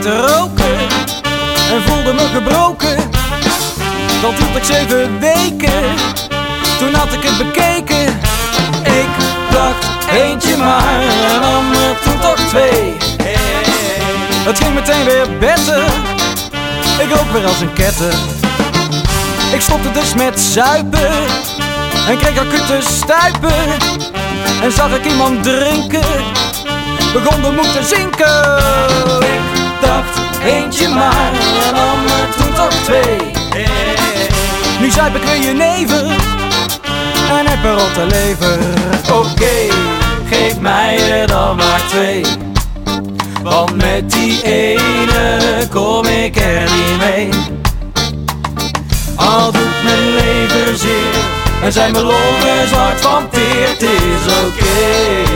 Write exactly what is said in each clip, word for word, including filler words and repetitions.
te roken en voelde me gebroken. Dat hield ik zeven weken, toen had ik het bekeken. Ik dacht eentje maar en dan er toen toch twee. Het ging meteen weer beter, ik rook weer als een ketter. Ik stopte dus met zuipen en kreeg acute stuipen. En zag ik iemand drinken, begon de moed te zinken. Ik dacht eentje maar en dan er toen toch twee. Nu zuip ik weer jenever en heb er op te leven. Oké, okay, geef mij er dan maar twee, want met die ene kom ik er niet mee. Al doet mijn lever zeer en zijn mijn longen zwart van teer, het is oké. Okay.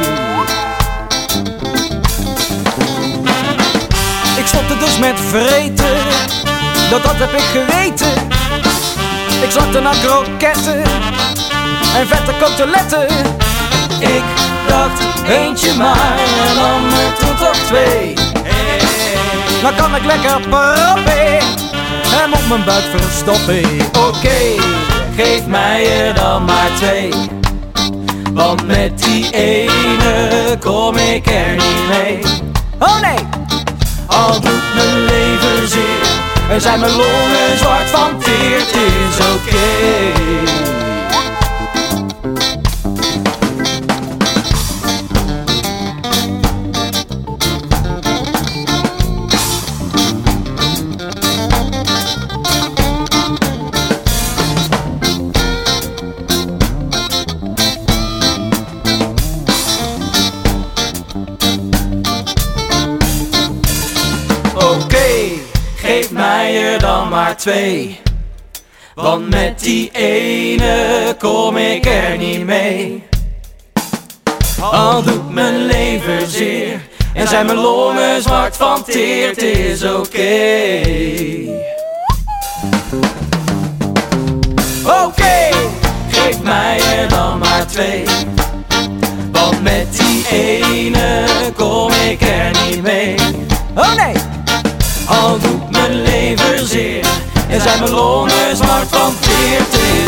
Ik stopte dus met vreten, dat dat heb ik geweten. Ik zakte naar kroketten en vette koteletten. Ik dacht eentje maar en dan er toen toch twee. Dan kan ik lekker prappen en op mijn buik verstoppen. Oké, okay, geef mij er dan maar twee, want met die ene kom ik er niet mee. Oh nee! Al doet mijn lever zeer en zijn mijn longen zwart van teer, het is oké. Okay. Geef mij er dan maar twee, want met die ene kom ik er niet mee. Al doet mijn lever zeer en zijn mijn longen zwart van teer, het is oké. Okay. Oké, okay, geef mij er dan maar twee, want met die ene kom ik er niet mee. Oh nee! Al doet mijn lever zeer en zijn mijn longen zwart van teer.